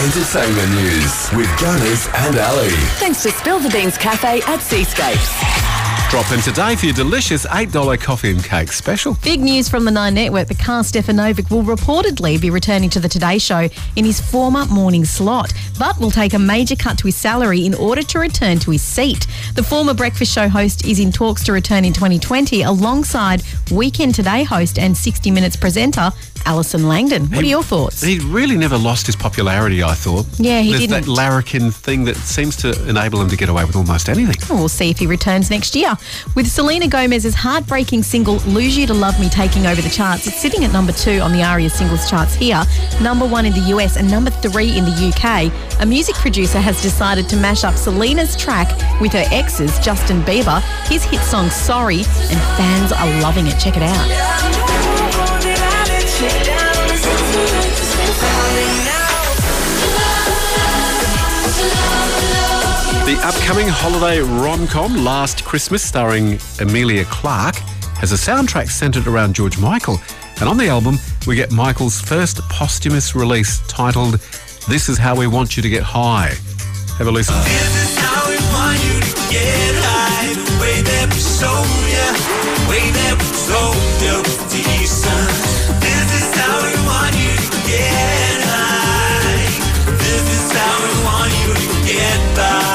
Entertainment news with Gunners and Ali. Thanks to Spill the Beans Cafe at Seascapes. Drop in today for your delicious $8 coffee and cake special. Big news from the Nine Network. The car Stefanovic will reportedly be returning to the Today Show in his former morning slot, but will take a major cut to his salary in order to return to his seat. The former breakfast show host is in talks to return in 2020 alongside Weekend Today host and 60 Minutes presenter Alison Langdon. What are your thoughts? He really never lost his popularity, I thought. Yeah, he There's didn't. that larrikin thing that seems to enable him to get away with almost anything. Well, we'll see if he returns next year. With Selena Gomez's heartbreaking single Lose You to Love Me taking over the charts, it's sitting at number 2 on the ARIA singles charts here, number 1 in the US and number 3 in the UK. A music producer has decided to mash up Selena's track with her ex's, Justin Bieber, his hit song Sorry, and fans are loving it. Check it out. The upcoming holiday rom-com Last Christmas, starring Emilia Clarke, has a soundtrack centred around George Michael. And on the album, we get Michael's first posthumous release titled This Is How We Want You to Get High. Have a listen. This is how we want you to get high. The way that we show ya, the way that we told ya was decent. This is how we want you to get high. This is how we want you to get by.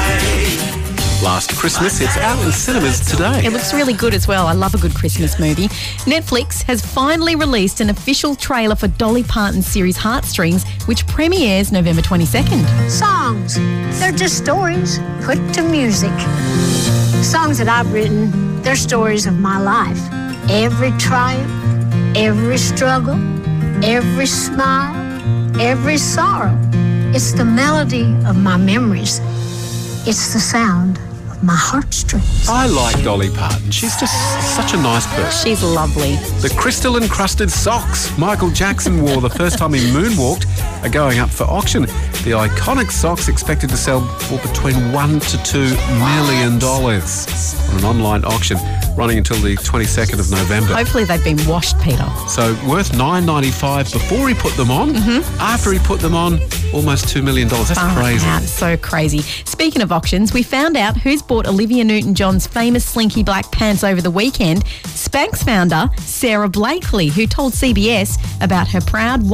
Last Christmas, it's out in cinemas today. It looks really good as well. I love a good Christmas movie. Netflix has finally released an official trailer for Dolly Parton's series Heartstrings, which premieres November 22nd. Songs, they're just stories put to music. Songs that I've written, they're stories of my life. Every triumph, every struggle, every smile, every sorrow. It's the melody of my memories. It's the sound of my heartstrings. I like Dolly Parton. She's just such a nice person. She's lovely. The crystal-encrusted socks Michael Jackson wore the first time he moonwalked are going up for auction. The iconic socks expected to sell for between $1 to $2 million on an online auction running until the 22nd of November. Hopefully they've been washed, Peter. So worth $9.95 before he put them on. After he put them on, almost $2 million. That's crazy. That's so crazy. Speaking of auctions, we found out who's bought Olivia Newton-John's famous slinky black pants over the weekend. Spanx founder Sarah Blakely, who told CBS about her proud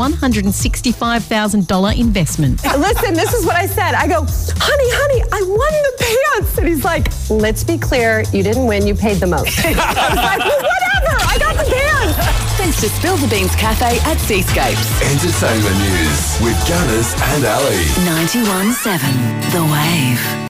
$165,000 investment. Listen, this is what I said. I go, honey, I won the pants. And he's like, let's be clear, you didn't win, you paid the most. I was like, well, whatever, I got the pants. Thanks to Spill the Beans Cafe at Seascapes. Entertainment news with Gunners and Ali. 91.7 The Wave.